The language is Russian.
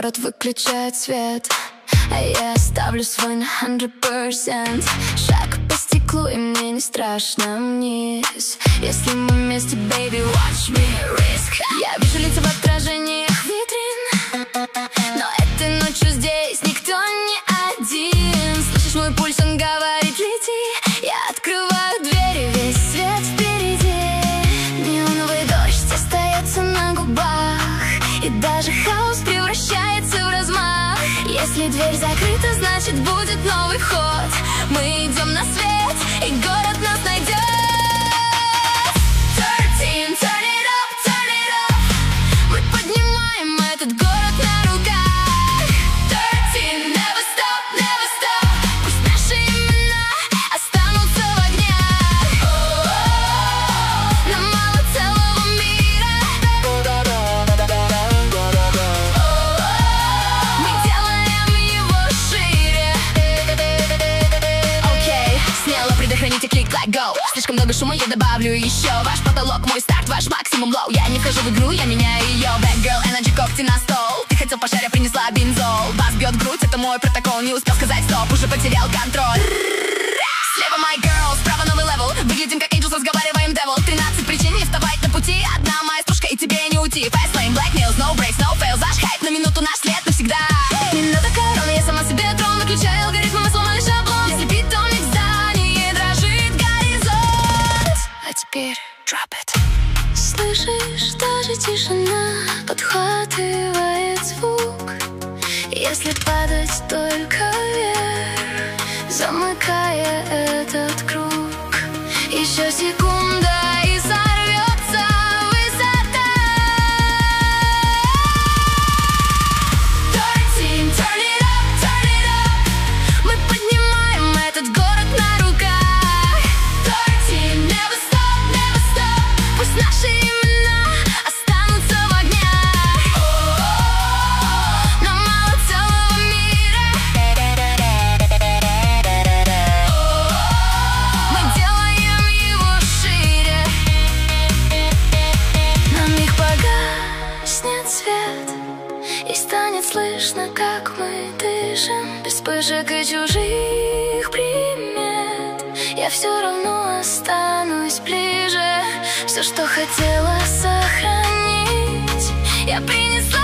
город выключает свет, а я ставлю свой на 100%. Шаг по стеклу, и мне не страшно вниз. Если мы вместе, baby, watch me risk. Я вижу лица в отражениях витрин, но этой ночью здесь никто не один. Слышишь мой пульс, он говорит лети. Я открываю двери, весь свет впереди. Неоновый дождь остается на губах, и даже хаос превращается в размах. Если дверь закрыта, значит будет новый вход. Мы идем на свет, и город нас найдет. 13, turn it up. Мы поднимаем этот город на руках. 13, never stop. Пусть наши имена останутся в огнях. Нам мало целого мира. Мы делаем его шире. Окей, смело предохраните клик, like go. Слишком много шума, я добавлю еще. Ваш потолок, мой старт, ваш максимум лоу. Я не вхожу в игру, я меняю ее. Bad girl, energy, когти на стол. Ты хотел пожар, я принесла бензол. Бас бьет грудь, это мой протокол. Не успел сказать стоп, уже потерял контроль. Слева my girl, справа новый левел. Выглядим как angels, разговариваем devil. 13 причин не вставать на пути. Одна моя стружка, и тебе не уйти. Fast lane, black nails, no breaks, no fails. Наш хайп на минуту, наш след навсегда. Минута короны, я сама себе трон. Выключаю алгоритмы, мы сломали шаблон. Если питомник в здании, дрожит горизонт. А теперь drop it. Слышишь, даже тишина подхватывает звук. Если падать только вверх, замыкая этот круг. Еще секунда, и сорвется высота. 13, turn it up. Мы поднимаем этот город на руках. 13, never stop. Пусть наши имена останутся в огнях. Нам мало целого мира. Мы делаем его шире. На миг погаснет свет, и станет слышно, как мы дышим. Без вспышек и чужих примет, я все равно останусь ближе. Все, что хотела сохранить, я принесла.